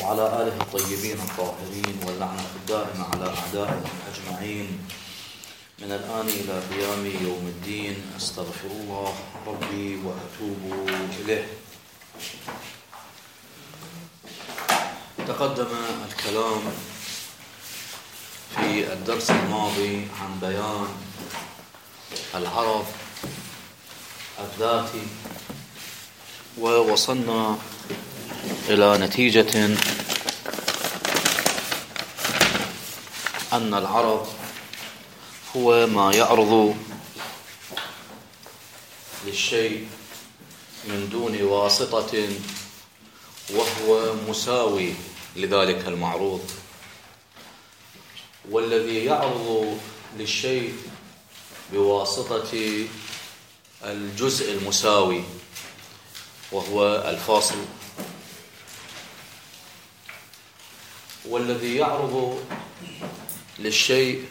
وعلى آله الطيبين الطاهرين واللعنة الدائمة على أعدائهم أجمعين من الآن إلى قيام يوم الدين. أستغفر الله ربي وأتوب إليه. تقدم الكلام في الدرس الماضي عن بيان العرض الذاتي، ووصلنا إلى نتيجة أن العرض هو ما يعرض للشيء من دون واسطة وهو مساوي لذلك المعروض، والذي يعرض للشيء بواسطة الجزء المساوي وهو الفاصل، والذي يعرض للشيء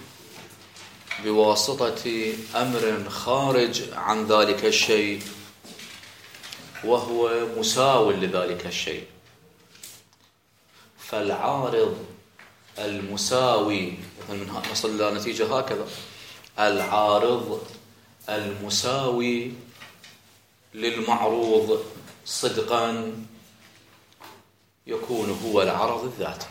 بواسطة أمر خارج عن ذلك الشيء وهو مساو لذلك الشيء. فالعارض المساوي، نصل إلى نتيجة هكذا: العارض المساوي للمعروض صدقا يكون هو العرض الذاتي.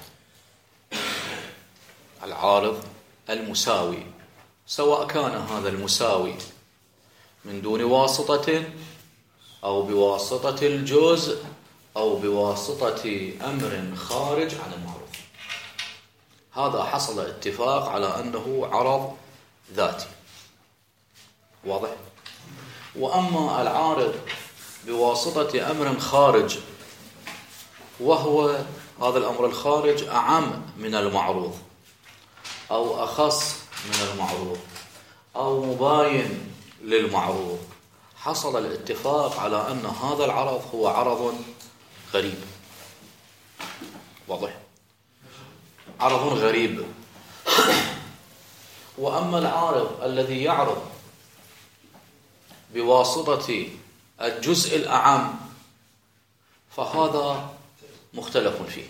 العارض المساوي، سواء كان هذا المساوي من دون واسطة أو بواسطة الجزء أو بواسطة أمر خارج عن المعروض، هذا حصل اتفاق على أنه عرض ذاتي. واضح؟ وأما العارض بواسطة أمر خارج، وهو هذا الأمر الخارج أعم من المعروض أو أخص من المعروض أو مباين للمعروض، حصل الاتفاق على أن هذا العرض هو عرض غريب. واضح؟ عرض غريب. وأما العارض الذي يعرض بواسطة الجزء الأعم فهذا مختلف فيه،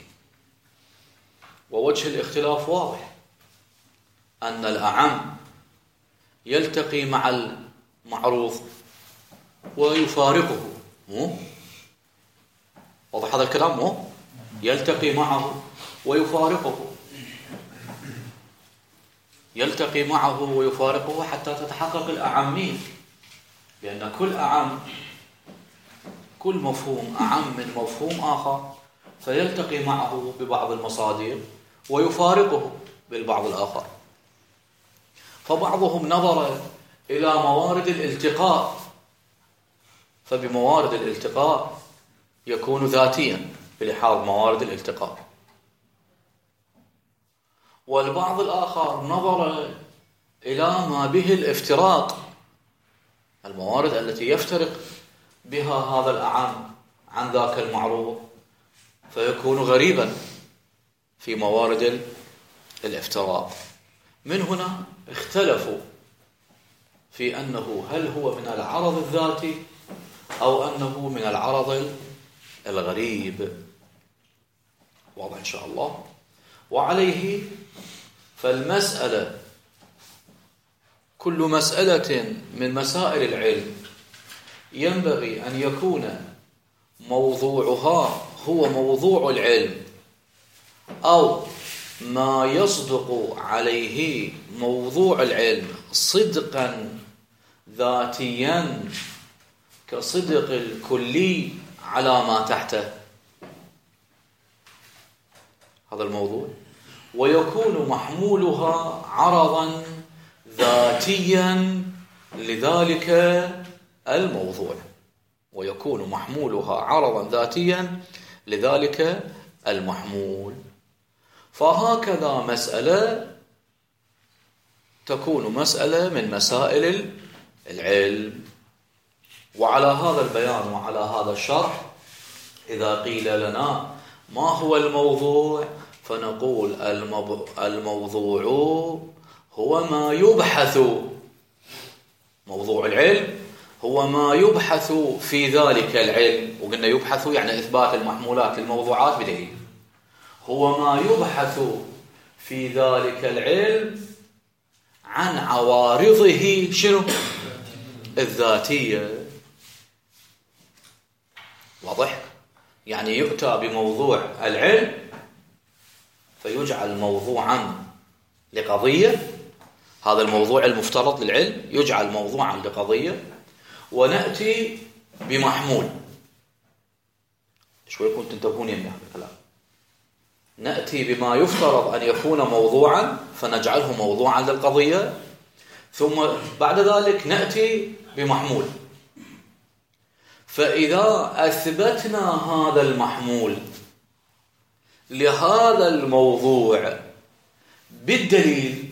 ووجه الاختلاف واضح: أن الأعم يلتقي مع المعروض ويفارقه. واضح هذا الكلام؟ يلتقي معه ويفارقه، يلتقي معه ويفارقه حتى تتحقق الأعمية، لأن كل مفهوم أعم من مفهوم آخر، فيلتقي معه ببعض المصادر ويفارقه بالبعض الآخر. فبعضهم نظر إلى موارد الالتقاء، فبموارد الالتقاء يكون ذاتيا بلحاظ موارد الالتقاء، والبعض الآخر نظر إلى ما به الافتراق، الموارد التي يفترق بها هذا الأعم عن ذاك المعروض، فيكون غريبا في موارد الافتراق. من هنا اختلفوا في أنه هل هو من العرض الذاتي أو أنه من العرض الغريب. واضح إن شاء الله؟ وعليه فالمسألة، كل مسألة من مسائل العلم ينبغي أن يكون موضوعها هو موضوع العلم، أو ما يصدق عليه موضوع العلم صدقا ذاتيا كصدق الكلي على ما تحته، هذا الموضوع، ويكون محمولها عرضا ذاتيا لذلك الموضوع، ويكون محمولها عرضا ذاتيا لذلك المحمول. فهكذا مسألة تكون مسألة من مسائل العلم. وعلى هذا البيان وعلى هذا الشرح، إذا قيل لنا ما هو الموضوع، فنقول الموضوع هو ما يبحث، موضوع العلم هو ما يبحث في ذلك العلم. وقلنا يبحث يعني إثبات المحمولات للموضوعات بدليل، هو ما يبحث في ذلك العلم عن عوارضه شنو؟ الذاتية. واضح؟ يعني يؤتى بموضوع العلم فيجعل موضوعا لقضية، هذا الموضوع المفترض للعلم يجعل موضوعا لقضية، ونأتي بمحمول. شوي كنت تنتبهون يمي هذا الكلام. نأتي بما يفترض أن يكون موضوعا فنجعله موضوعا للقضية، ثم بعد ذلك نأتي بمحمول. فإذا أثبتنا هذا المحمول لهذا الموضوع بالدليل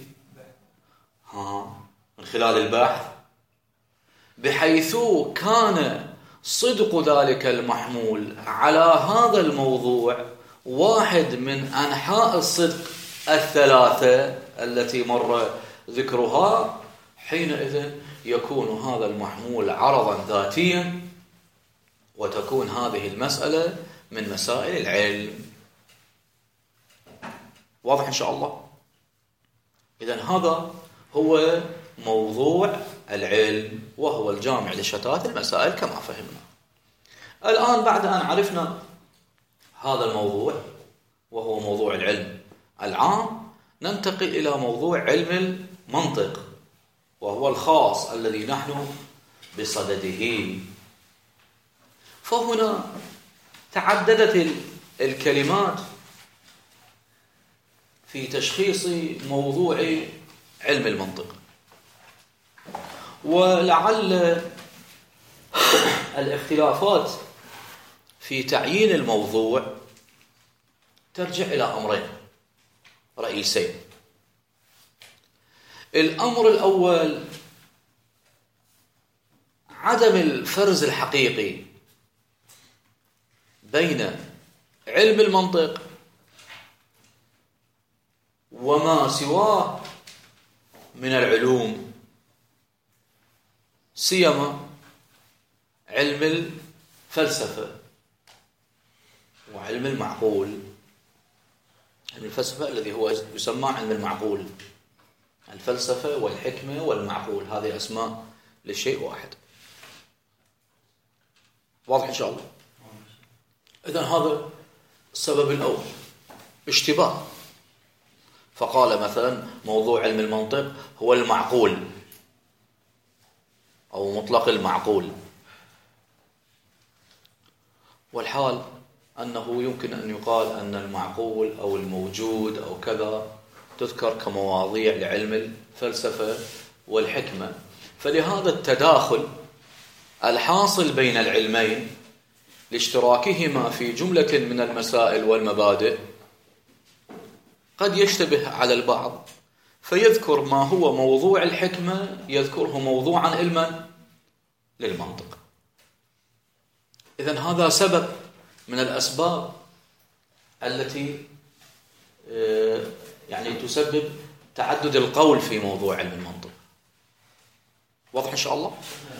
من خلال البحث، بحيث كان صدق ذلك المحمول على هذا الموضوع واحد من أنحاء الصدق الثلاثة التي مر ذكرها، حينئذ يكون هذا المحمول عرضا ذاتيا، وتكون هذه المسألة من مسائل العلم. واضح إن شاء الله؟ إذن هذا هو موضوع العلم، وهو الجامع لشتات المسائل كما فهمنا. الآن بعد أن عرفنا هذا الموضوع وهو موضوع العلم العام، ننتقل إلى موضوع علم المنطق، وهو الخاص الذي نحن بصدده. فهنا تعددت الكلمات في تشخيص موضوع علم المنطق، ولعل الاختلافات في تعيين الموضوع ترجع إلى أمرين رئيسين. الأمر الأول عدم الفرز الحقيقي بين علم المنطق وما سواه من العلوم، سيما علم الفلسفة وعلم المعقول. علم الفلسفة الذي هو يسمى علم المعقول، الفلسفة والحكمة والمعقول، هذه أسماء للشيء واحد. واضح إن شاء الله؟ إذن هذا السبب الأول، اشتباه. فقال مثلا موضوع علم المنطق هو المعقول أو مطلق المعقول، والحال أنه يمكن أن يقال أن المعقول أو الموجود أو كذا تذكر كمواضيع لعلم الفلسفة والحكمة. فلهذا التداخل الحاصل بين العلمين لاشتراكهما في جملة من المسائل والمبادئ قد يشتبه على البعض، فيذكر ما هو موضوع الحكمة يذكره موضوعا علما للمنطق. إذن هذا سبب من الأسباب التي يعني تسبب تعدد القول في موضوع علم المنطق. واضح إن شاء الله؟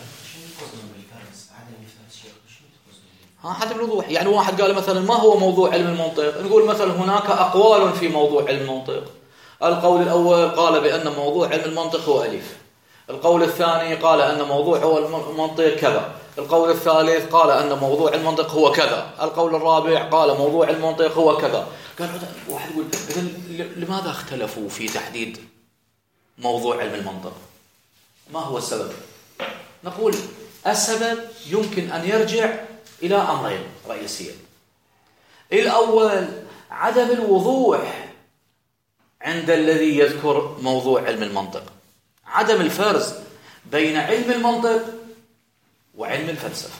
عدم الوضوح. يعني واحد قال مثلا ما هو موضوع علم المنطق، نقول مثلا هناك أقوال في موضوع علم المنطق. القول الأول قال بأن موضوع علم المنطق هو ألف، القول الثاني قال أن موضوع هو المنطق كذا، القول الثالث قال أن موضوع المنطق هو كذا، القول الرابع قال موضوع المنطق هو كذا. قال واحد يقول لماذا اختلفوا في تحديد موضوع علم المنطق؟ ما هو السبب؟ نقول السبب يمكن أن يرجع إلى أمرين رئيسيين. الأول عدم الوضوح عند الذي يذكر موضوع علم المنطق، عدم الفرز بين علم المنطق وعلم الفلسفة.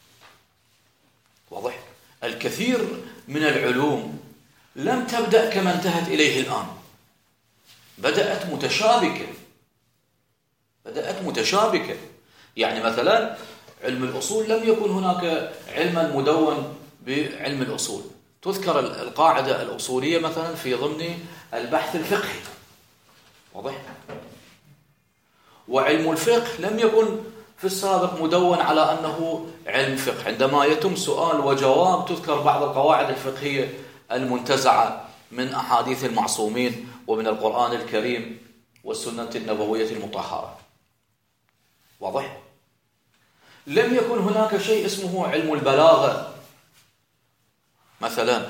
واضح؟ الكثير من العلوم لم تبدأ كما انتهت إليه الآن، بدأت متشابكة. يعني مثلا علم الأصول لم يكن هناك علما مدون بعلم الأصول، تذكر القاعدة الأصولية مثلا في ضمن البحث الفقهي. واضح؟ وعلم الفقه لم يكن في السابق مدون على أنه علم فقه. عندما يتم سؤال وجواب تذكر بعض القواعد الفقهية المنتزعة من أحاديث المعصومين ومن القرآن الكريم والسنة النبوية المطهرة. واضح؟ لم يكن هناك شيء اسمه علم البلاغة مثلا،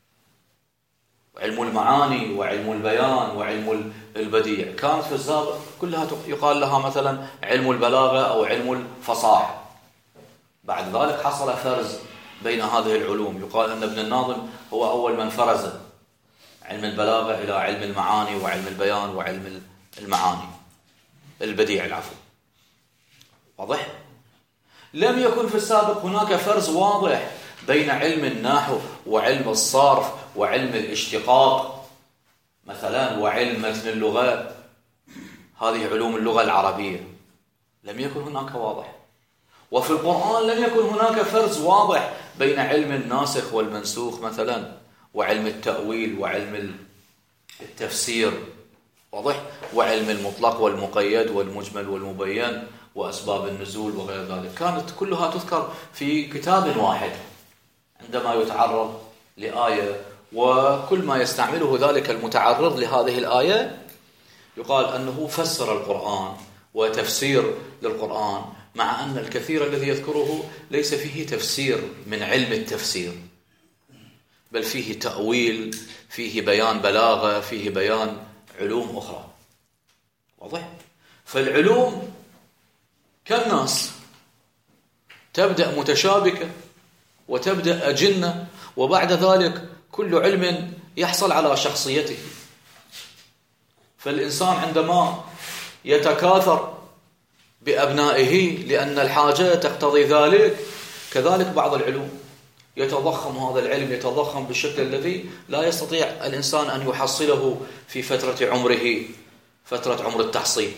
علم المعاني وعلم البيان وعلم البديع. كانت في السابق كلها يقال لها مثلا علم البلاغة أو علم الفصاحة. بعد ذلك حصل فرز بين هذه العلوم. يقال أن ابن الناظم هو أول من فرز علم البلاغة إلى علم المعاني وعلم البيان وعلم المعاني البديع العفو. واضح؟ لم يكن في السابق هناك فرز واضح بين علم النحو وعلم الصرف وعلم الاشتقاق مثلا وعلم متن اللغة، هذه علوم اللغة العربية لم يكن هناك واضح. وفي القرآن لم يكن هناك فرز واضح بين علم الناسخ والمنسوخ مثلا وعلم التأويل وعلم التفسير. واضح؟ وعلم المطلق والمقيد والمجمل والمبين وأسباب النزول وغير ذلك. كانت كلها تذكر في كتاب واحد عندما يتعرض لآية، وكل ما يستعمله ذلك المتعرض لهذه الآية يقال أنه فسر القرآن وتفسير للقرآن، مع أن الكثير الذي يذكره ليس فيه تفسير من علم التفسير، بل فيه تأويل، فيه بيان بلاغة، فيه بيان علوم أخرى. واضح؟ فالعلوم كالناس تبدأ متشابكة وتبدأ أجنة، وبعد ذلك كل علم يحصل على شخصيته. فالإنسان عندما يتكاثر بأبنائه لأن الحاجة تقتضي ذلك، كذلك بعض العلوم يتضخم، هذا العلم يتضخم بالشكل الذي لا يستطيع الإنسان أن يحصله في فترة عمره، فترة عمر التحصيل،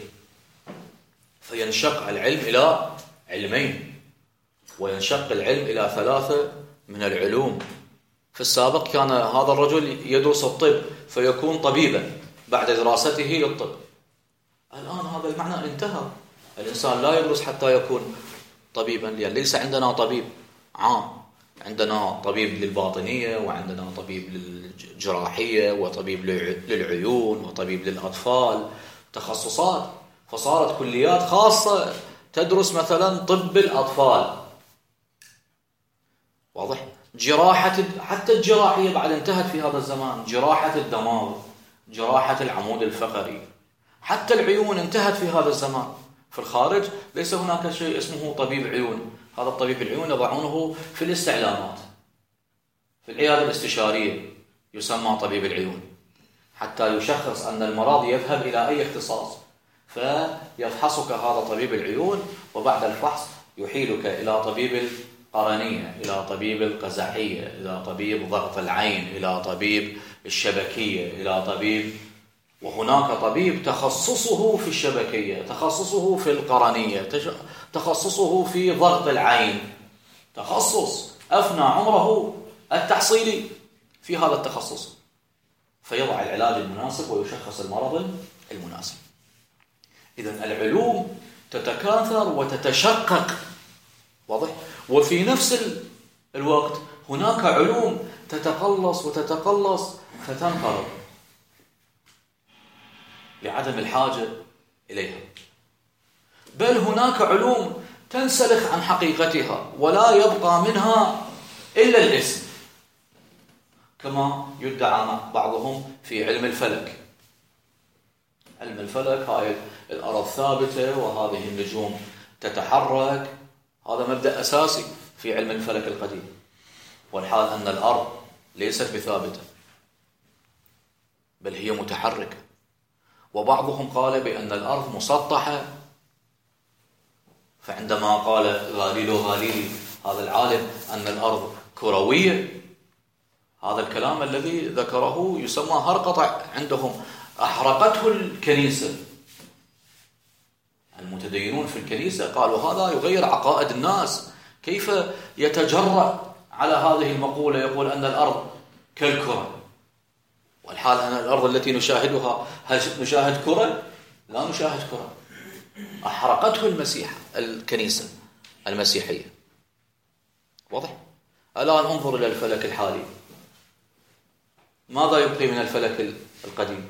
فينشق العلم إلى علمين، وينشق العلم إلى 3 من العلوم. في السابق كان هذا الرجل يدرس الطب فيكون طبيبا بعد دراسته للطب. الآن هذا المعنى انتهى، الإنسان لا يدرس حتى يكون طبيبا، لأن ليس عندنا طبيب عام، عندنا طبيب للباطنية وعندنا طبيب للجراحية وطبيب للعيون وطبيب للأطفال، تخصصات. فصارت كليات خاصة تدرس مثلا طب الأطفال. واضح؟ جراحة، حتى الجراحية بعد انتهت في هذا الزمان، جراحة الدماغ، جراحة العمود الفقري، حتى العيون انتهت في هذا الزمان. في الخارج ليس هناك شيء اسمه طبيب عيون، هذا الطبيب العيون يضعونه في الاستعلامات، في العيادة الاستشارية يسمى طبيب العيون، حتى يشخص أن المرض يذهب إلى أي اختصاص، فيفحصك هذا طبيب العيون، وبعد الفحص يحيلك إلى طبيب القرنية، إلى طبيب القزحية، إلى طبيب ضغط العين، إلى طبيب الشبكية، إلى طبيب، وهناك طبيب تخصصه في الشبكية، تخصصه في القرنية، تخصصه في ضغط العين، تخصص أفنى عمره التحصيلي في هذا التخصص، فيضع العلاج المناسب ويشخص المرض المناسب. إذن العلوم تتكاثر وتتشقق. واضح؟ وفي نفس الوقت هناك علوم تتقلص وتتقلص فتنقرض لعدم الحاجة إليها، بل هناك علوم تنسلخ عن حقيقتها ولا يبقى منها إلا الاسم، كما يدعى بعضهم في علم الفلك. علم الفلك هاي الأرض ثابتة وهذه النجوم تتحرك، هذا مبدأ أساسي في علم الفلك القديم، والحال أن الأرض ليست بثابتة بل هي متحركة. وبعضهم قال بأن الأرض مسطحة، فعندما قال غاليلي هذا العالم أن الأرض كروية، هذا الكلام الذي ذكره يسمى هرقطة عندهم، أحرقته الكنيسة. المتدينون في الكنيسة قالوا هذا يغير عقائد الناس، كيف يتجرأ على هذه المقولة، يقول أن الأرض كالكرة، والحال أن الأرض التي نشاهدها، هل نشاهد كرة؟ لا نشاهد كرة. أحرقته الكنيسة المسيحية. واضح؟ الآن انظر إلى الفلك الحالي، ماذا يبقي من الفلك القديم؟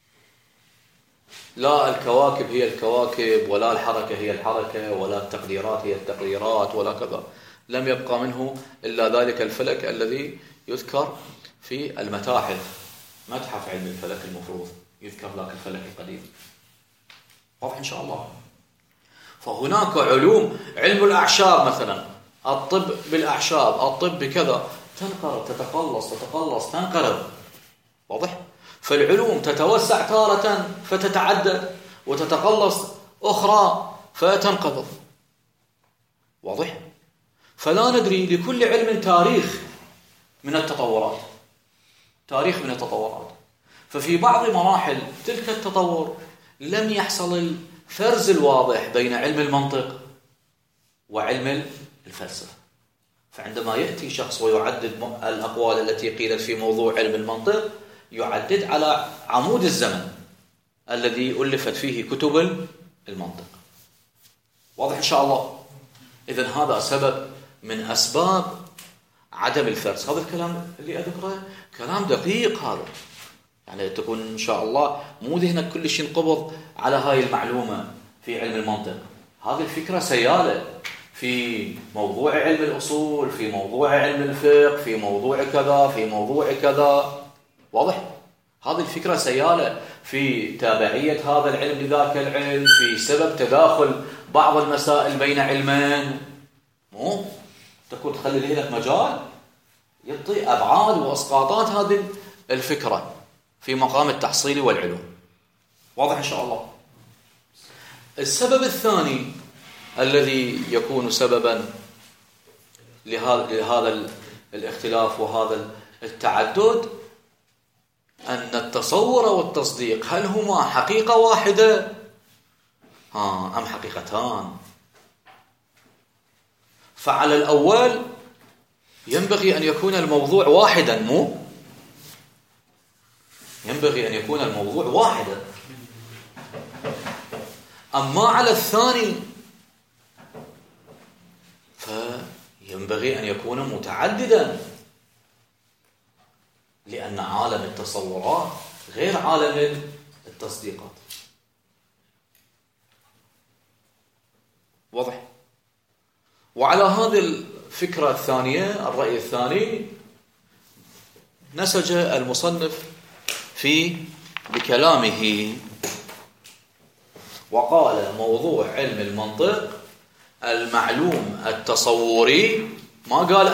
لا الكواكب هي الكواكب، ولا الحركة هي الحركة، ولا التقديرات هي التقديرات، ولا كذا. لم يبقى منه إلا ذلك الفلك الذي يذكر في المتاحف. متحف علم الفلك المفروض يذكر لك الفلك القديم. واضح إن شاء الله. فهناك علوم، علم الأعشاب مثلا، الطب بالأعشاب، الطب بكذا، تنقرض، تتقلص تنقرض. واضح؟ فالعلوم تتوسع تارة فتتعدد، وتتقلص أخرى فتنقبض. واضح؟ فلا ندري، لكل علم تاريخ من التطورات، تاريخ من التطورات. ففي بعض مراحل تلك التطور لم يحصل الفرز الواضح بين علم المنطق وعلم الفلسفة. فعندما يأتي شخص ويعدد الأقوال التي قيلت في موضوع علم المنطق، يعدد على عمود الزمن الذي ألفت فيه كتب المنطق. واضح إن شاء الله؟ إذن هذا سبب من أسباب عدم الفرز. هذا الكلام اللي أذكره كلام دقيق، هذا يعني تكون إن شاء الله مو ذهنك كل شيء انقبض على هاي المعلومة في علم المنطق. هذه الفكرة سيالة في موضوع علم الأصول، في موضوع علم الفقه، في موضوع كذا، في موضوع كذا. واضح؟ هذه الفكرة سيالة في تابعية هذا العلم لذاك العلم، في سبب تداخل بعض المسائل بين علمين. مو تكون تخلي ذهنك مجال يعطي أبعاد وإسقاطات هذه الفكرة في مقام التحصيل والعلوم. واضح إن شاء الله؟ السبب الثاني الذي يكون سببا لهذا الاختلاف وهذا التعدد، أن التصور والتصديق هل هما حقيقة واحدة أم حقيقتان؟ فعلى الأول ينبغي أن يكون الموضوع واحدا، مو ينبغي أن يكون الموضوع واحدا. أما على الثاني فينبغي أن يكون متعددا، لأن عالم التصورات غير عالم التصديقات. واضح؟ وعلى هذه الفكرة الثانية، الرأي الثاني، نسج المصنف بكلامه وقال: موضوع علم المنطق المعلوم التصوري. ما قال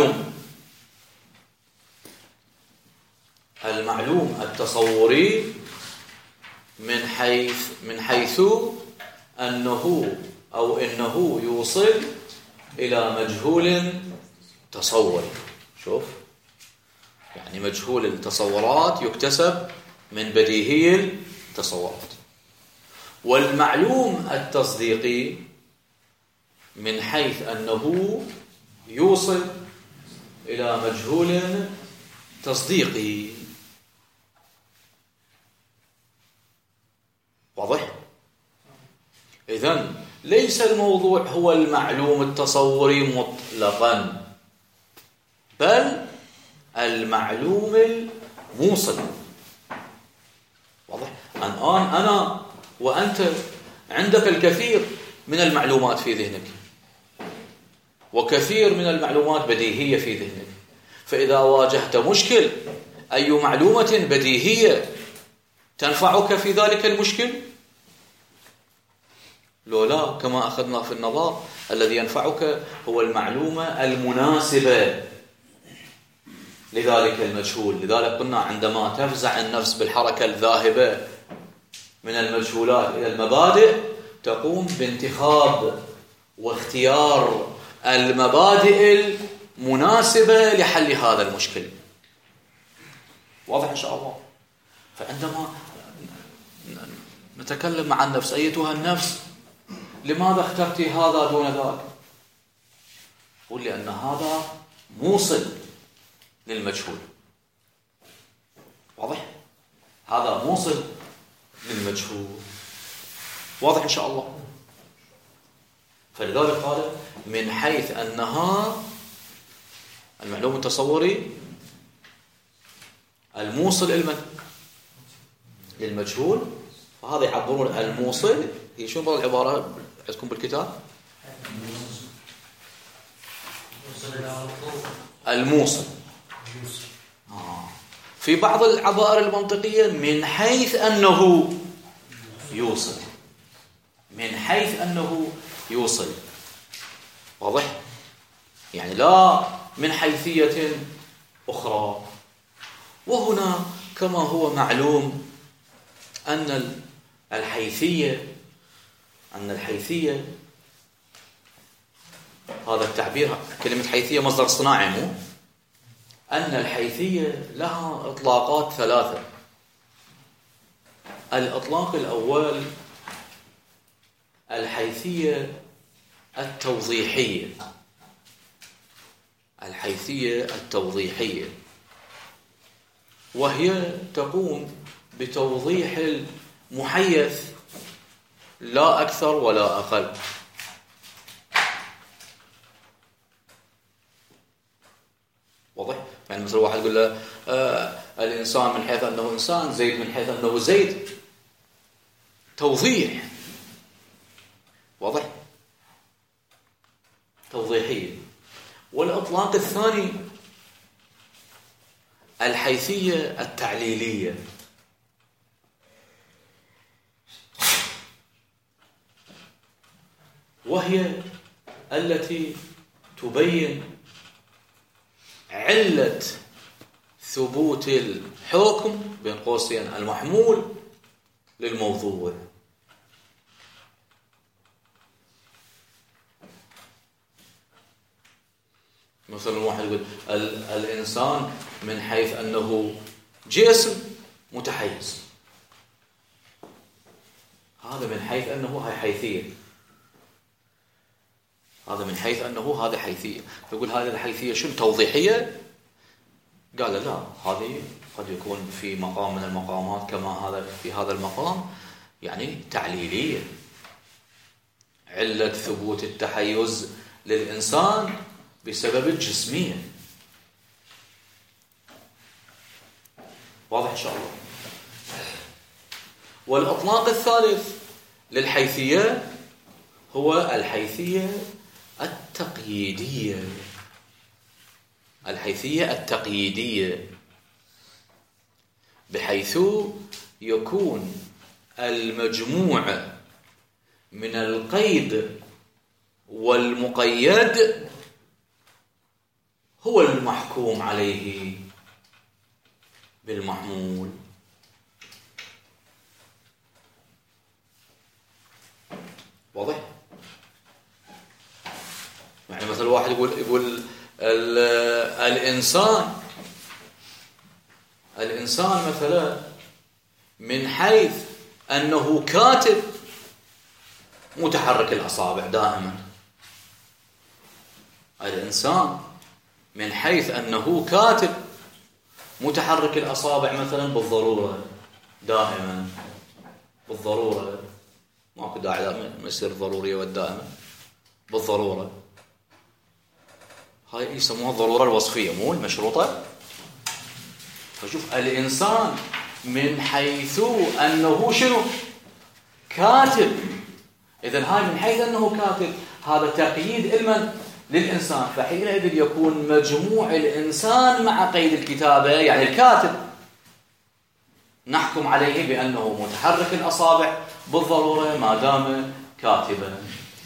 المعلوم التصوري من حيث أنه يوصل إلى مجهول تصوري. شوف، يعني مجهول التصورات يكتسب من بديهي التصورات. والمعلوم التصديقي من حيث أنه يوصل إلى مجهول تصديقي. واضح؟ إذن ليس الموضوع هو المعلوم التصوري مطلقا، بل المعلوم الموصل. واضح؟ الآن أنا وأنت عندك الكثير من المعلومات في ذهنك، وكثير من المعلومات بديهية في ذهنك. فإذا واجهت مشكل، أي معلومة بديهية تنفعك في ذلك المشكل؟ لو لا، كما أخذنا في النظام، الذي ينفعك هو المعلومة المناسبة لذلك المجهول. لذلك قلنا عندما تفزع النفس بالحركة الذاهبة من المجهولات إلى المبادئ، تقوم بانتخاب واختيار المبادئ المناسبة لحل هذا المشكل. واضح إن شاء الله؟ فعندما نتكلم مع النفس: أيتها النفس، لماذا اخترت هذا دون ذاك؟ قل لأن هذا موصل للمجهول. واضح؟ هذا موصل للمجهول. واضح إن شاء الله؟ فلذلك قال: من حيث أنها المعلوم التصوري الموصل للمجهول، فهذا يعبرون الموصل. هي شو بعض العبارة عندكم بالكتاب؟ الموصل. في بعض العبائر المنطقية من حيث أنه يوصل، من حيث أنه يوصل. واضح؟ يعني لا من حيثية أخرى. وهنا كما هو معلوم أن الحيثية هذا التعبير، كلمة حيثية مصدر صناعي، مو أن الحيثية لها إطلاقات ثلاثة. الإطلاق الأول الحيثية التوضيحية، الحيثية التوضيحية، وهي تقوم بتوضيح المحيث لا أكثر ولا أقل. واضح؟ يعني مثل واحد يقول له الإنسان من حيث أنه إنسان، زيد من حيث أنه زيد. توضيح. واضح؟ توضيحية. والإطلاق الثاني الحيثية التعليلية، وهي التي تبين علة ثبوت الحكم بين قوسين المحمول للموضوع. مثلا واحد يقول الإنسان من حيث أنه جسم متحيز، هذا من حيث أنه هاي حيثية، هذا من حيث أنه هذا حيثية. يقول هذه الحيثية شنو؟ توضيحية؟ قال لا، هذه قد يكون في مقام من المقامات كما هذا في هذا المقام يعني تعليلية. علة ثبوت التحيز للإنسان بسبب الجسمية. واضح إن شاء الله؟ والإطلاق الثالث للحيثية هو الحيثية التقييدية، الحيثية التقييدية، بحيث يكون المجموع من القيد والمقيد هو المحكوم عليه بالمحمول. واضح؟ يعني مثلا واحد يقول الإنسان مثلا من حيث أنه كاتب متحرك الأصابع دائما. الإنسان من حيث أنه كاتب متحرك الأصابع مثلا بالضرورة دائما، بالضرورة، ماكو داعي ما يصير ضرورية والدائمة، بالضرورة. هاي يسموها الضرورة الوصفية مو المشروطة. فشوف الإنسان من حيث أنه شنو؟ كاتب. إذن هاي من حيث أنه كاتب هذا تقييد للإنسان، فحينئذ يكون مجموع الإنسان مع قيد الكتابة يعني الكاتب نحكم عليه بأنه متحرك الأصابع بالضرورة ما دام كاتبا.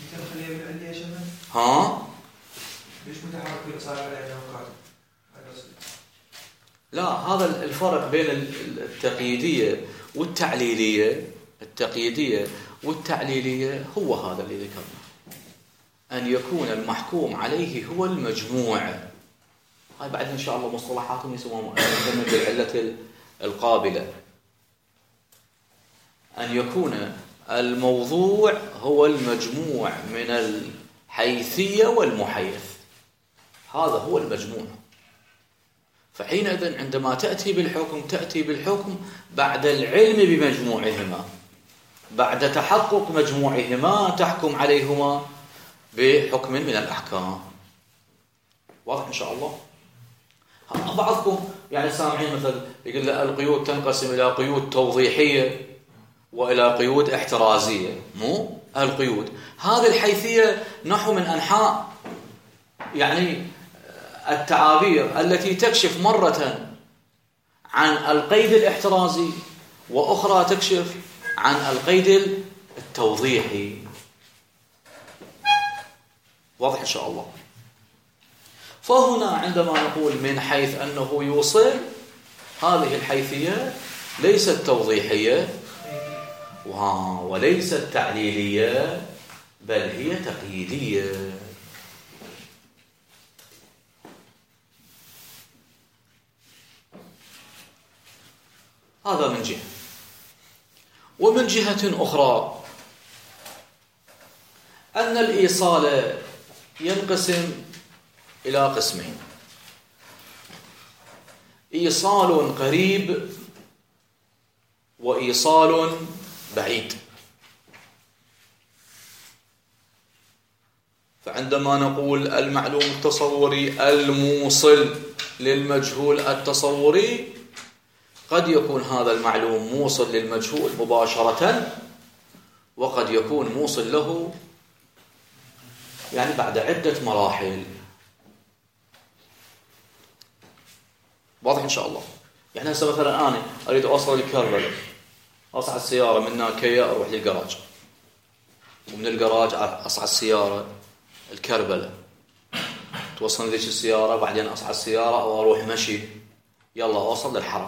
ها؟ ليش متحرك الأصابع لأنه كاتب؟ لا، هذا الفرق بين التقييدية والتعليلية. التقييدية والتعليلية هو هذا اللي ذكرنا، أن يكون المحكوم عليه هو المجموع. هاي بعد إن شاء الله مصطلحاتهم يسمونها بالعلة القابلة. أن يكون الموضوع هو المجموع من الحيثية والمحيث، هذا هو المجموع. فحينئذ عندما تأتي بالحكم بعد العلم بمجموعهما، بعد تحقق مجموعهما تحكم عليهما بحكم من الأحكام. واضح إن شاء الله؟ بعضكم يعني سامعين مثل يقول القيود تنقسم إلى قيود توضيحية وإلى قيود احترازية، مو القيود هذه الحيثية نحو من أنحاء يعني التعابير التي تكشف مرة عن القيد الاحترازي وأخرى تكشف عن القيد التوضيحي. واضح إن شاء الله. فهنا عندما نقول من حيث أنه يوصل، هذه الحيثية ليست توضيحية وليست تعليلية، بل هي تقييدية. هذا من جهة. ومن جهة أخرى أن الإيصال ينقسم إلى قسمين: إيصال قريب وإيصال بعيد. فعندما نقول المعلوم التصوري الموصل للمجهول التصوري، قد يكون هذا المعلوم موصل للمجهول مباشرة، وقد يكون موصل له يعني بعد عدة مراحل. واضح إن شاء الله. يعني هسه مثلا أنا أريد أوصل لكربلاء، أصعد السيارة من ناكية أروح للجراج، ومن الجراج أصعد السيارة الكربلاء، توصل ذيك السيارة، بعدين أصعد السيارة أو أروح مشي، يلا أوصل للحرم.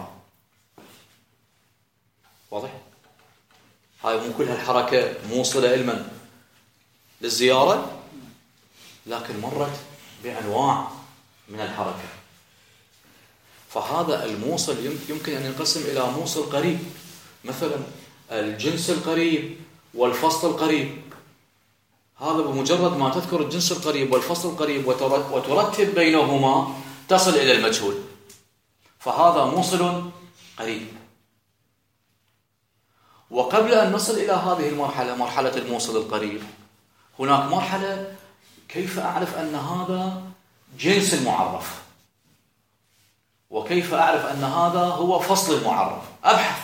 واضح؟ هاي مو كل هالحركة موصلة إلمن للزيارة، لكن مرت بأنواع من الحركة. فهذا الموصل يمكن أن ينقسم إلى موصل قريب، مثلا الجنس القريب والفصل القريب. هذا بمجرد ما تذكر الجنس القريب والفصل القريب وترتب بينهما تصل إلى المجهول، فهذا موصل قريب. وقبل أن نصل إلى هذه المرحلة، مرحلة الموصل القريب، هناك مرحلة كيف أعرف أن هذا جنس المعرف، وكيف أعرف أن هذا هو فصل المعرف. أبحث،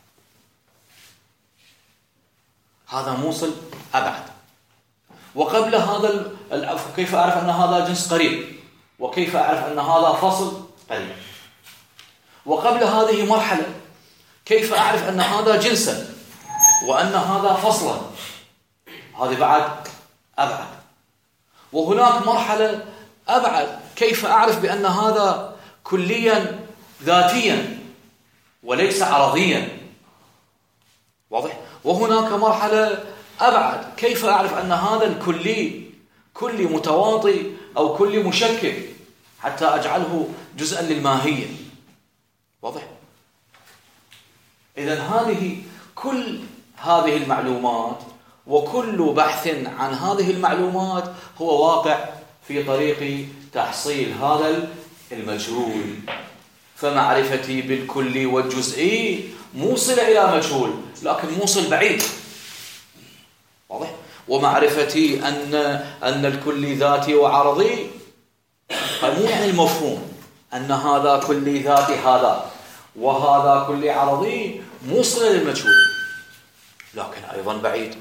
هذا موصل أبعد. وقبل هذا كيف أعرف أن هذا جنس قريب، وكيف أعرف أن هذا فصل قريب. وقبل هذه مرحلة كيف أعرف أن هذا جنسا وأن هذا فصلا، هذه بعد أبعد. وهناك مرحلة أبعد، كيف أعرف بأن هذا كليا ذاتيا وليس عرضيا. واضح؟ وهناك مرحلة أبعد، كيف أعرف أن هذا كلي متواطي أو كلي مشكل حتى أجعله جزءا للماهية. واضح؟ إذن كل هذه المعلومات وكل بحث عن هذه المعلومات هو واقع في طريق تحصيل هذا المجهول. فمعرفتي بالكلي والجزئي موصلة إلى مجهول، لكن موصل بعيد. واضح؟ ومعرفتي أن الكلي ذاتي وعرضي، مو يعني المفهوم أن هذا كلي ذاتي هذا وهذا كلي عرضي، موصلة للمجهول لكن أيضا بعيد.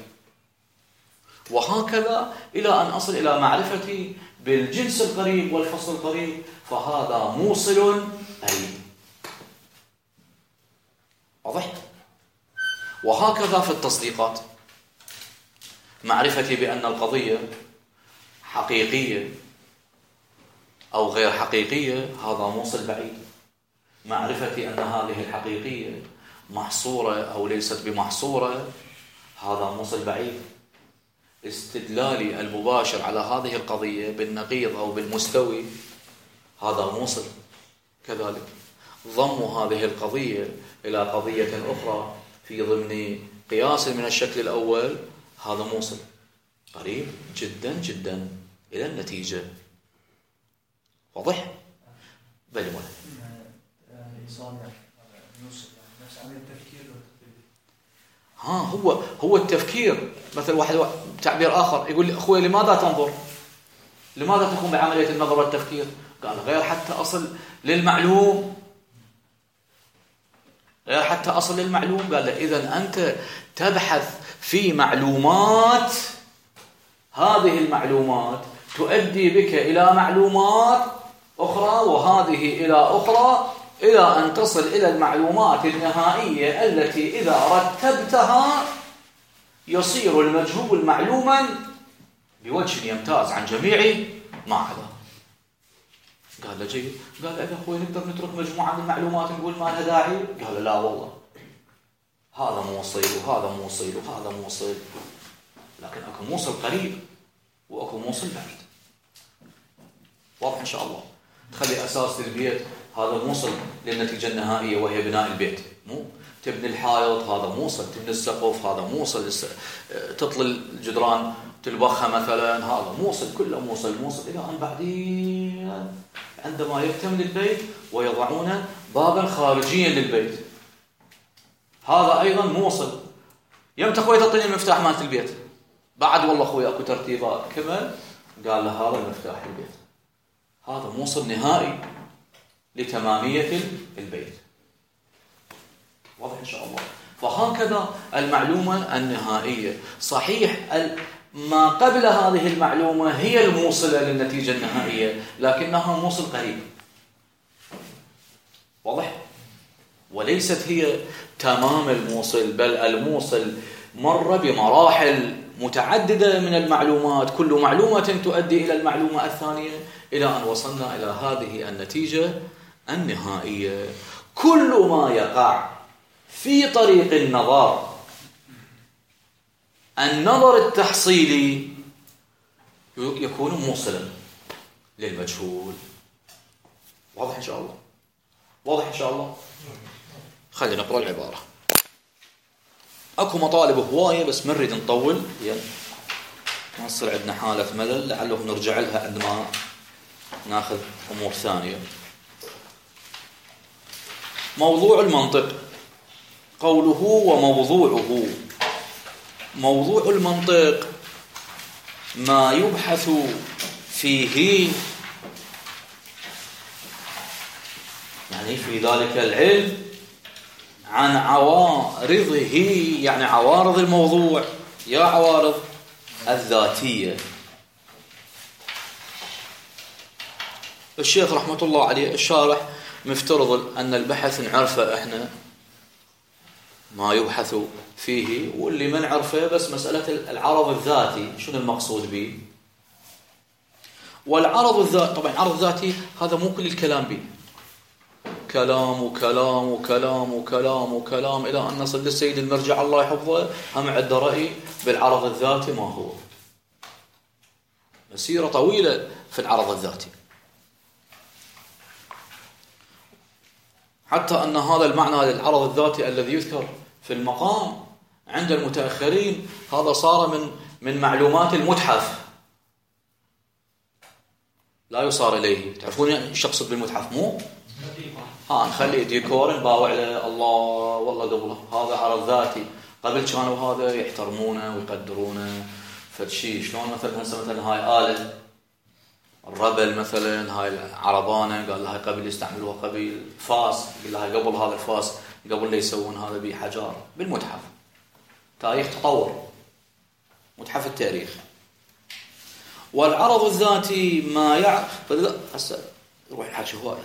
وهكذا إلى أن أصل إلى معرفتي بالجنس القريب والفصل القريب، فهذا موصل قريب. واضح؟ وهكذا في التصديقات، معرفتي بأن القضية حقيقية أو غير حقيقية، هذا موصل بعيد. معرفتي أن هذه الحقيقية محصورة أو ليست بمحصورة، هذا موصل بعيد. استدلالي المباشر على هذه القضية بالنقيض أو بالمستوي، هذا موصل كذلك. ضم هذه القضية إلى قضية أخرى في ضمن قياس من الشكل الأول، هذا موصل قريب جدا جدا إلى النتيجة. واضح؟ بل هو التفكير. مثل واحد تعبير آخر يقول لي أخوي لماذا تنظر؟ لماذا تقوم بعملية النظر والتفكير؟ قال غير حتى أصل للمعلوم حتى أصل المعلوم. قال له إذن أنت تبحث في معلومات، هذه المعلومات تؤدي بك إلى معلومات أخرى وهذه إلى أخرى، إلى أن تصل إلى المعلومات النهائية التي إذا رتبتها يصير المجهول معلوما بوجه يمتاز عن جميع ما عدا. قال له جيد. قال إذا أخوي نقدر نترك مجموعة من المعلومات نقول ما لها داعي؟ قال لا والله، هذا موصل وهذا موصل وهذا موصل، لكن أكو موصل قريب وأكو موصل بعيد. واضح إن شاء الله. تخلي أساس البيت هذا موصل للنتيجة النهائية وهي بناء البيت، مو تبني الحائط هذا موصل، تبني السقف هذا موصل، تطل الجدران تلبخها مثلا هذا موصل، كله موصل موصل، إلى أن بعدين عندما يكتمل البيت ويضعون بابا خارجيا للبيت هذا أيضا موصل. يمتى أخوي تعطيني المفتاح مالت البيت؟ بعد والله أخوي أكو ترتيبات كمل. قال له هذا المفتاح البيت، هذا موصل نهائي لتمامية البيت. واضح إن شاء الله. فهكذا المعلومة النهائية صحيح ما قبل هذه المعلومة هي الموصلة للنتيجة النهائية، لكنها موصل قريب. واضح؟ وليست هي تمام الموصل، بل الموصل مر بمراحل متعددة من المعلومات، كل معلومة تؤدي إلى المعلومة الثانية، إلى أن وصلنا إلى هذه النتيجة النهائية. كل ما يقع في طريق النظر التحصيلي يكون موصلا للمجهول. واضح إن شاء الله؟ واضح إن شاء الله؟ خلينا نقرأ العبارة. أكو مطالب هواية بس ما نريد نطول، يعني ما تصير عندنا حالة ملل، لعله نرجع لها عندما ناخذ أمور ثانية. موضوع المنطق. قوله وموضوعه. موضوع المنطق ما يبحث فيه، يعني في ذلك العلم، عن عوارضه، يعني عوارض الموضوع، يا عوارض الذاتية. الشيخ رحمة الله عليه الشارح مفترض أن البحث نعرفه إحنا ما يبحث فيه، واللي ما نعرفه بس مسألة العرض الذاتي شنو المقصود به. والعرض الذاتي طبعا العرض الذاتي هذا مو كل الكلام به، كلام وكلام وكلام وكلام وكلام إلى أن نصل للسيد المرجع الله يحفظه هم عنده رأي بالعرض الذاتي ما هو. مسيرة طويلة في العرض الذاتي، حتى أن هذا المعنى للعرض الذاتي الذي يذكر في المقام عند المتأخرين هذا صار من معلومات المتحف، لا يصار إليه. تعرفون ايش اقصد بالمتحف؟ مو نخليه ديكور نباوع له الله والله قبله، هذا عرض ذاتي. قبل كانوا هذا يحترمونه ويقدرونه فشي، شلون مثلا هسه مثلا هاي آلة الربل مثلا، هاي العربانة قال لها قبل يستعملوها قبل فاس، قال لها قبل هذا الفاس قبل لا يسوون هذا بحجار. بالمتحف تاريخ تطور، متحف التاريخ. والعرض الذاتي ما يعرف هسه روح الحكي هواي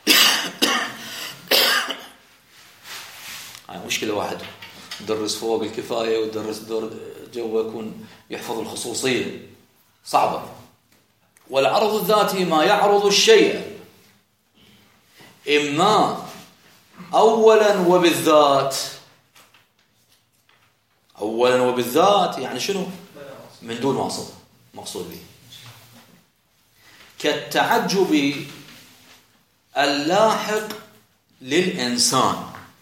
هاي مشكلة. واحد يدرس فوق الكفاية ويدرس دور جوا يكون يحفظ الخصوصية صعبة. والعرض الذاتي ما يعرض الشيء إما أولا وبالذات. أولا وبالذات يعني شنو؟ من دون واسطة مقصود به، كالتعجب اللاحق للإنسان.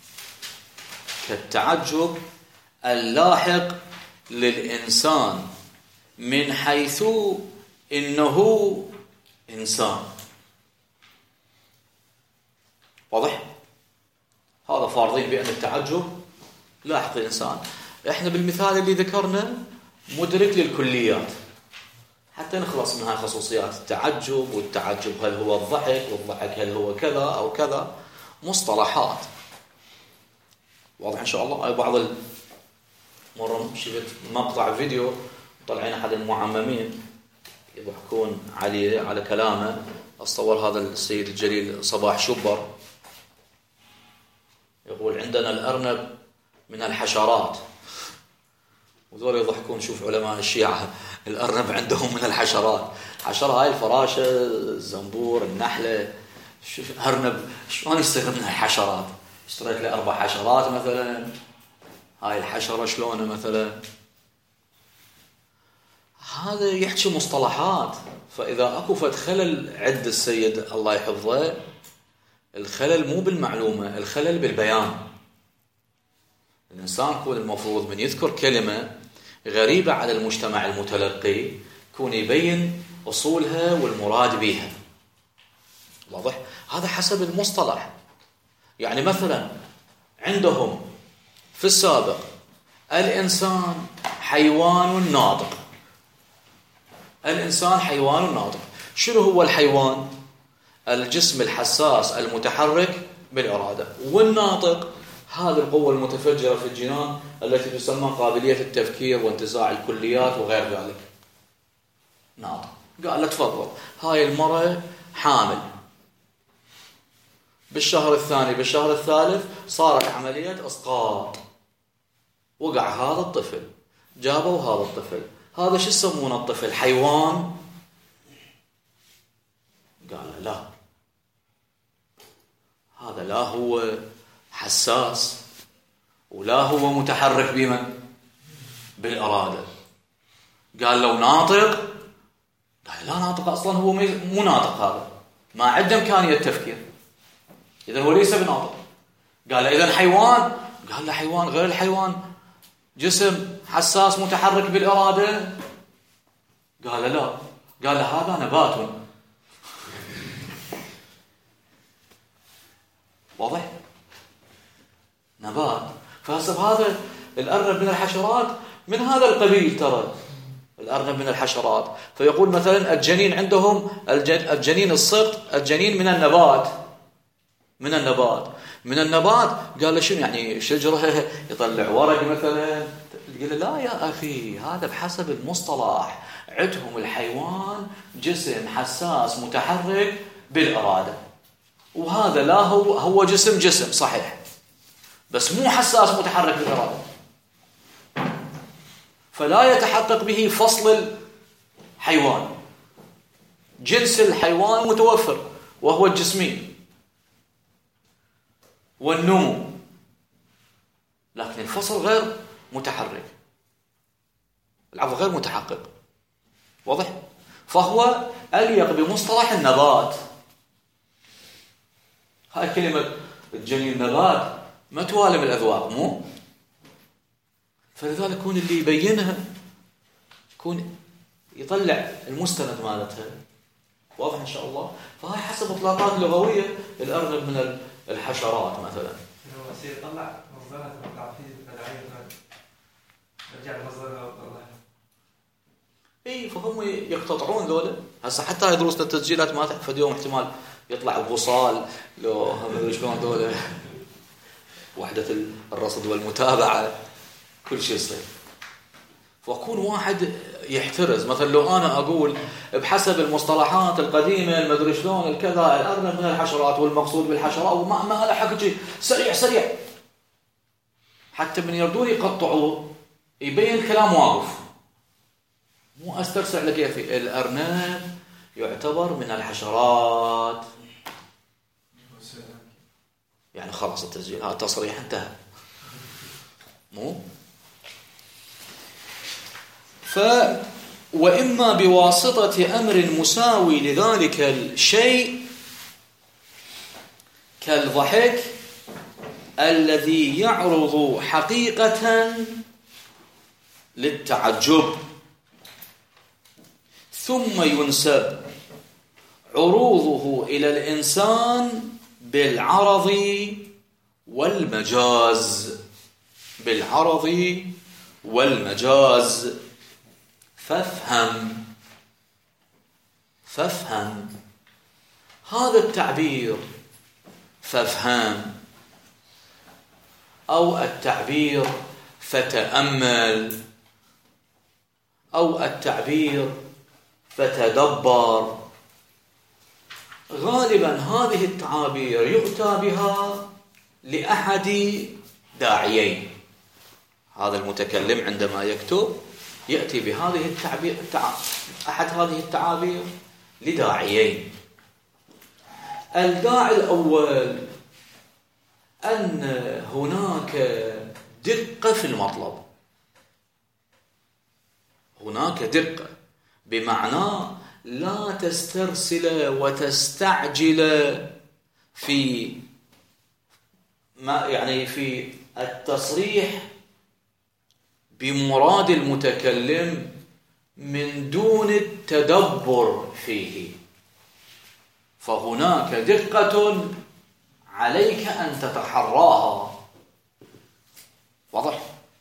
كالتعجب اللاحق للإنسان من حيث إنه إنسان. واضح؟ هذا فارضين بأن التعجب لاحق للإنسان. إحنا بالمثال اللي ذكرنا مدرك للكليات حتى نخلص من هاي خصوصيات التعجب، والتعجب هل هو الضحك، والضحك هل هو كذا أو كذا، مصطلحات. واضح إن شاء الله. بعض مرة شفت مقطع فيديو طلعين أحد المعممين يضحكون عليه على كلامه. أصور هذا السيد الجليل صباح شبر يقول عندنا الأرنب من الحشرات، وذول يضحكون. شوف علماء الشيعة الأرنب عندهم من الحشرات. حشرة هاي الفراشة، الزنبور، النحلة. شوف أرنب شلون يصير من الحشرات؟ اشتريت لي 4 حشرات مثلا، هاي الحشرة شلونه مثلا؟ هذا يحكي مصطلحات. فإذا أكو فد خلل عند السيد الله يحفظه، الخلل مو بالمعلومة، الخلل بالبيان. الإنسان يكون المفروض من يذكر كلمة غريبة على المجتمع المتلقي يكون يبين أصولها والمراد بها. واضح؟ هذا حسب المصطلح. يعني مثلا عندهم في السابق الإنسان حيوان ناطق. الإنسان حيوان ناطق. شنو هو الحيوان؟ الجسم الحساس المتحرك بالإرادة. والناطق هذه القوة المتفجرة في الجنان التي تسمى قابلية التفكير وانتزاع الكليات وغير ذلك. ناطق. قال له تفضل، هاي المرأة حامل، بالشهر الثاني بالشهر الثالث صارت عملية إسقاط، وقع هذا الطفل، جابوا هذا الطفل. هذا شو يسمونه الطفل؟ حيوان؟ قال لا، هذا لا هو حساس ولا هو متحرك بمن؟ بالإرادة. قال لو ناطق، قال لا ناطق أصلا، هو مو ناطق، هذا ما عنده إمكانية التفكير، إذن هو ليس بناطق. قال إذن حيوان؟ قال له حيوان غير الحيوان، جسم حساس متحرك بالإرادة. قال لا، قال له هذا نبات. واضح؟ نبات. فحسب هذا الأرنب من الحشرات من هذا القبيل. ترى الأرنب من الحشرات. فيقول مثلا الجنين عندهم الجنين السقط، الجنين من النبات. من النبات. من النبات. قال له شنو يعني؟ شجرة يطلع ورق مثلا؟ قال له لا يا أخي، هذا بحسب المصطلح. عندهم الحيوان جسم حساس متحرك بالإرادة، وهذا لا هو جسم صحيح بس مو حساس متحرك بالإرادة، فلا يتحقق به فصل الحيوان. جنس الحيوان متوفر وهو الجسمي والنمو، لكن الفصل غير متحرك، العفو غير متحقق. واضح؟ فهو أليق بمصطلح النبات. هاي كلمة الجنين نبات ما توالم الأذواق، مو؟ فلذلك يكون اللي يبينها يكون يطلع المستند مالتها. واضح إن شاء الله. فهاي حسب إطلاقات لغوية الأرنب من الحشرات مثلا. يطلع مصدرها تطلع فيه بدعية، رجع مصدرها وطلعها. اي فهم يقتطعون ذولا. هسه حتى هاي دروسنا التسجيلات ما تحفظ يوم احتمال يطلع بوصال لو هم شلون ذولا، وحدة الرصد والمتابعة، كل شيء يصير. فأكون واحد يحترز. مثلا لو أنا أقول بحسب المصطلحات القديمة المدري شلون الكذا الأرنب من الحشرات والمقصود بالحشرات وما أنا حكي سريع حتى من يردون يقطعوا يبين كلام واقف، مو أسترسع لكيفي. الأرنب يعتبر من الحشرات، يعني خلاص التسجيل هذا تصريح انتهى. مو وإما بواسطة أمر مساوي لذلك الشيء كالضحك الذي يعرض حقيقة للتعجب ثم ينسب عروضه إلى الإنسان بالعرض والمجاز. بالعرض والمجاز. فافهم هذا التعبير. فافهم أو التعبير فتأمل أو التعبير فتدبر. غالبا هذه التعابير يؤتى بها لأحد داعيين. هذا المتكلم عندما يكتب يأتي بهذه أحد هذه التعابير لداعيين. الداعي الأول أن هناك دقة في المطلب، هناك دقة بمعنى لا تسترسل وتستعجل في في التصريح بمراد المتكلم من دون التدبر فيه، فهناك دقة عليك أن تتحراها. واضح؟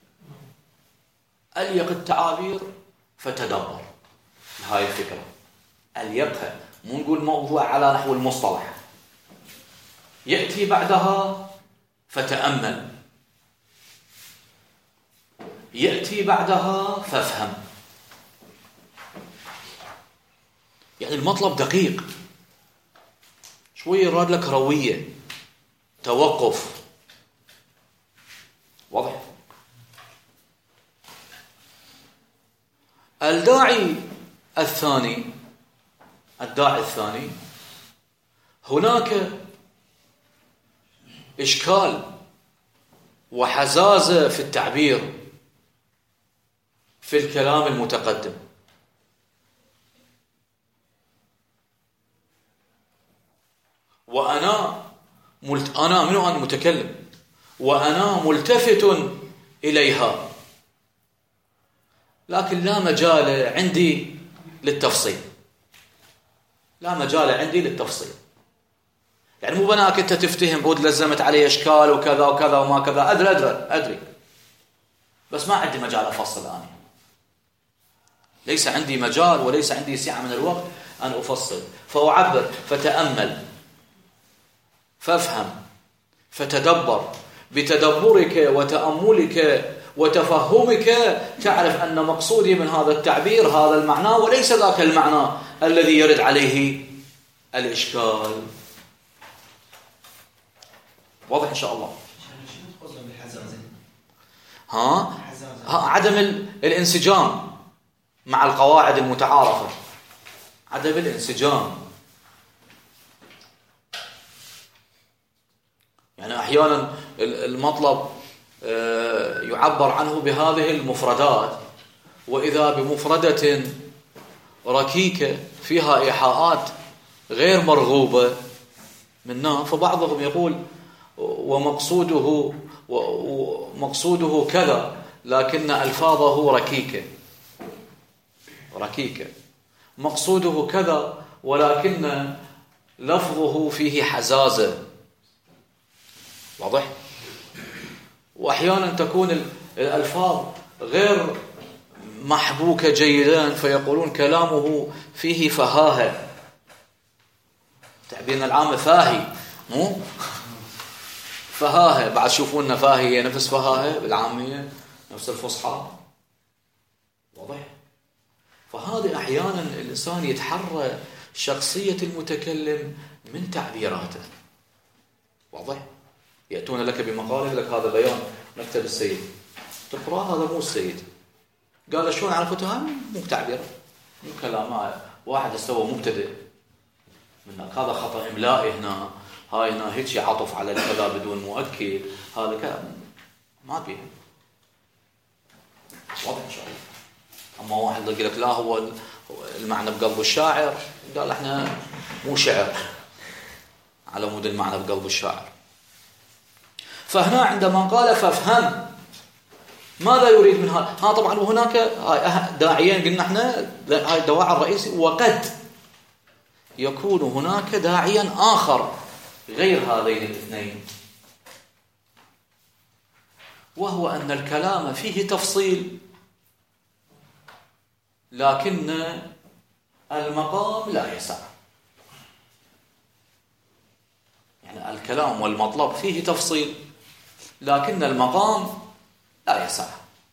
أليق التعابير فتدبر، هاي الفكرة. أليقها، مو نقول موضوع على نحو المصطلح. يأتي بعدها فتأمل، يأتي بعدها فافهم. يعني المطلب دقيق، شوي يراد لك روية، توقف. واضح؟ الداعي الثاني هناك إشكال وحزازة في التعبير في الكلام المتقدم. أنا متكلم وأنا ملتفت إليها، لكن لا مجال عندي للتفصيل. يعني مو بناك أنت تفتهم بود لزمت علي إشكال وكذا وكذا وما كذا، أدري بس ما عندي مجال أفصل. أنا ليس عندي مجال وليس عندي سعة من الوقت أن أفصل، فأعبر فتأمل، فافهم، فتدبر. بتدبرك وتأملك وتفهمك تعرف أن مقصودي من هذا التعبير هذا المعنى وليس ذاك المعنى الذي يرد عليه الإشكال. واضح إن شاء الله؟ عدم الانسجام مع القواعد المتعارفة، عدم الانسجام. يعني أحيانا المطلب يعبر عنه بهذه المفردات، وإذا بمفردة ركيكة فيها إيحاءات غير مرغوبة منها، فبعضهم يقول ومقصوده كذا لكن ألفاظه ركيكة، مقصوده كذا ولكن لفظه فيه حزازة. واضح؟ وأحيانا تكون الألفاظ غير محبوكة جيدا، فيقولون كلامه فيه فهاهة. تعبيرنا العام فاهي، مو فهاهة. بعد شوفونا فاهية نفس فهاهة بالعامية، نفس الفصحى. واضح؟ فهذا أحيانا الإنسان يتحرى شخصية المتكلم من تعبيراته. واضح؟ يأتون لك بمقال لك هذا بيان مكتب السيد، تقرأ هذا مو السيد، قال شلون عرفتها؟ مو تعبير، مو كلام، واحد استوى مبتدئ منك، هذا خطأ إملائي هنا، هاي هنا هيك عطف على الكذا بدون مؤكد، هذا كلام ما بيه. واضح إن شاء الله؟ أما واحد يقول لك لا هو المعنى بقلب الشاعر، قال احنا مو شعر على مود المعنى بقلب الشاعر. فهنا عندما قال فافهم، ماذا يريد من هذا؟ طبعا وهناك داعيين قلنا احنا، هاي الدواعي الرئيسي، وقد يكون هناك داعيا آخر غير هذين الاثنين، وهو أن الكلام فيه تفصيل لكن المقام لا يسع. يعني الكلام والمطلب فيه تفصيل لكن المقام لا يسع.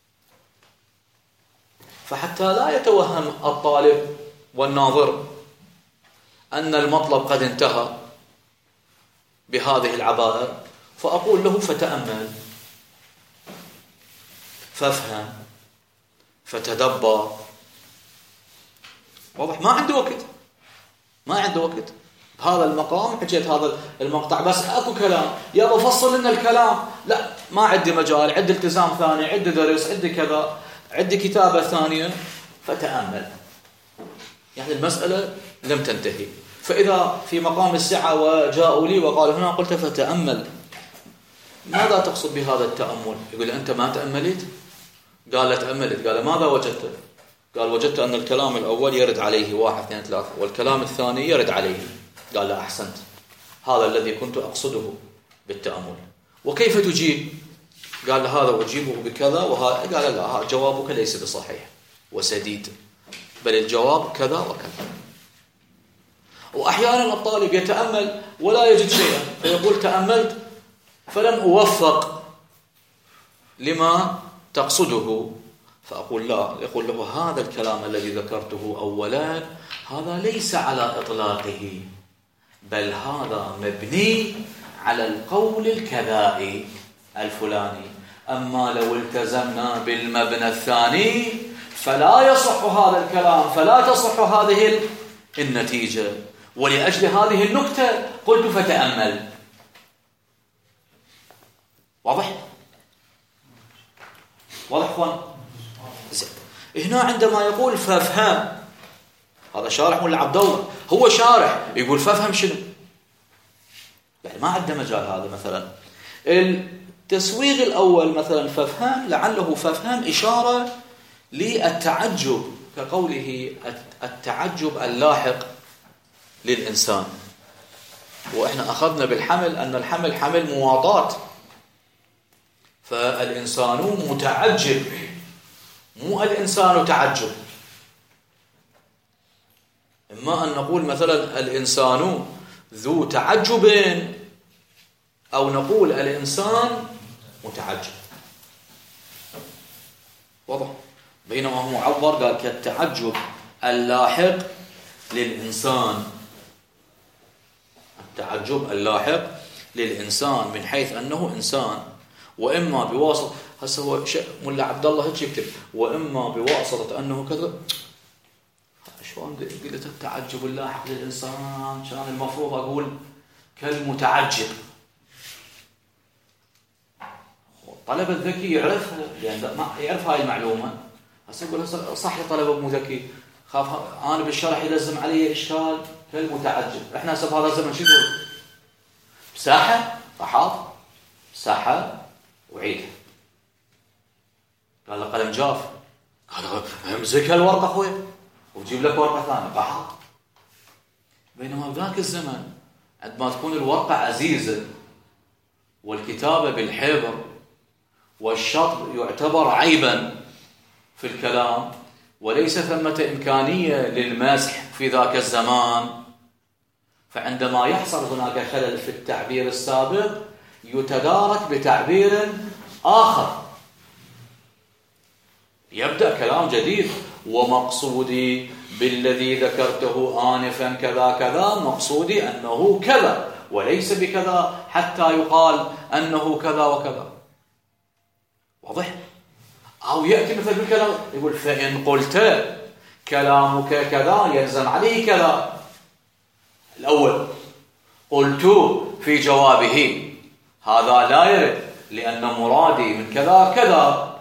فحتى لا يتوهم الطالب والناظر أن المطلب قد انتهى بهذه العبائر، فأقول له فتأمل، فافهم، فتدبر. واضح؟ ما عنده وقت بهذا المقام حكيت هذا المقطع بس، اكو كلام يا بفصل لنا الكلام، لا ما عندي مجال، عندي التزام ثاني، عندي درس، عندي كذا، عندي كتابة ثانية. فتأمل، يعني المسألة لم تنتهي. فإذا في مقام السعة وجاءوا لي وقالوا هنا، قلت فتأمل. ماذا تقصد بهذا التأمل؟ يقول أنت ما تأملت؟ قال تأملت. قال ماذا وجدت؟ قال وجدت أن الكلام الأول يرد عليه 1 2 3، والكلام الثاني يرد عليه. قال لا أحسنت، هذا الذي كنت أقصده بالتأمل. وكيف تجيب؟ قال هذا أجيبه بكذا وهذا. قال لا، جوابك ليس بصحيح وسديد، بل الجواب كذا وكذا. وأحيانا الطالب يتأمل ولا يجد شيئا، فيقول تأملت فلم أوفق لما تقصده. فأقول لا، يقول له هذا الكلام الذي ذكرته أولا هذا ليس على إطلاقه، بل هذا مبني على القول الكذائي الفلاني. أما لو التزمنا بالمبنى الثاني فلا يصح هذا الكلام، فلا تصح هذه النتيجة. ولأجل هذه النكتة قلت فتأمل. واضح اخوان؟ هنا عندما يقول فافهم، هذا شارح ولا عبد الله؟ هو شارح يقول فافهم شنو؟ يعني ما عنده مجال. هذا مثلا التسويغ الأول مثلا فافهم، لعله فافهم إشارة للتعجب، كقوله التعجب اللاحق للإنسان. وإحنا أخذنا بالحمل أن الحمل حمل مواطات، فالإنسان متعجب، مو الإنسان تعجب. إما أن نقول مثلا الإنسان ذو تعجب، أو نقول الإنسان متعجب. واضح؟ بينما هو عبر قال كالتعجب اللاحق للإنسان، التعجب اللاحق للإنسان من حيث أنه إنسان، وإما بواسطة، هسه هو ملا عبد الله هيك يكتب، وإما بواسطة أنه كذا. شلون قلت التعجب اللاحق للإنسان؟ كان المفروض أقول كالمتعجب. الطلبة الذكي يعرفها، لأن ما يعرف هاي المعلومة. هسه أقول صح لطلبة مو ذكي، خاف أنا بالشرح يلزم علي إشكال كالمتعجب. إحنا هسه بهذا الزمن شو نقول؟ مساحة فحاط مساحة وعيدها. قال له قلم جاف، قال امسك الورقة أخوي وجيب لك ورقة ثانية قحط. بينما بذاك الزمن عندما تكون الورقة عزيزة والكتابة بالحبر والشطب يعتبر عيبا في الكلام، وليس ثمة إمكانية للمسح في ذاك الزمان، فعندما يحصل هناك خلل في التعبير السابق يتدارك بتعبير آخر، يبدأ كلام جديد. ومقصودي بالذي ذكرته آنفا كذا كذا، مقصودي أنه كذا وليس بكذا حتى يقال أنه كذا وكذا. واضح؟ أو يأتي مثل بالكلام يقول فإن قلت كلامك كذا يلزم عليه كذا. الأول قلت في جوابه هذا لا يرد لأن مرادي من كذا كذا،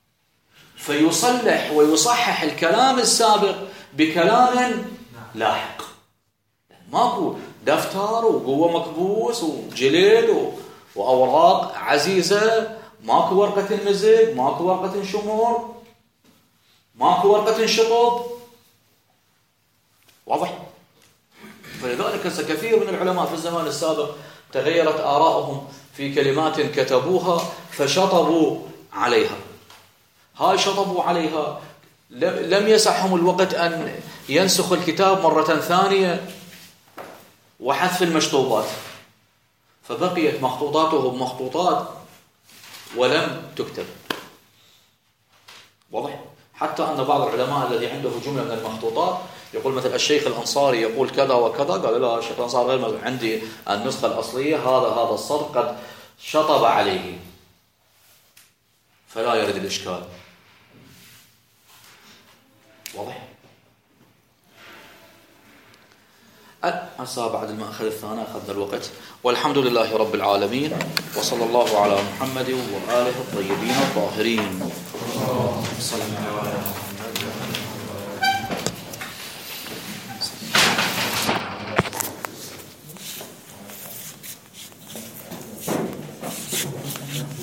فيصلح ويصحح الكلام السابق بكلام لاحق. ماكو دفتر وقوة مكبوس وجلد وأوراق عزيزة، ماكو ورقة مزج، ماكو ورقة شمور، ماكو ورقة شطب. واضح؟ فلذلك كثير من العلماء في الزمان السابق تغيرت آراؤهم في كلمات كتبوها فشطبوا عليها. هاي شطبوا عليها لم يسعهم الوقت أن ينسخ الكتاب مرة ثانية وحذف المشطوبات، فبقيت مخطوطاتهم مخطوطات ولم تكتب. واضح؟ حتى أن بعض العلماء الذي عنده جملة من المخطوطات يقول مثل الشيخ الأنصاري يقول كذا وكذا، قال لا الشيخ الأنصاري غير، عندي النسخة الأصلية هذا السطر قد شطب عليه، فلا يرد الإشكال. واضح؟ هسه بعد ما أخذ الثاني أخذنا الوقت. والحمد لله رب العالمين، وصلى الله على محمد وآله الطيبين الطاهرين. صلى الله عليه وسلم.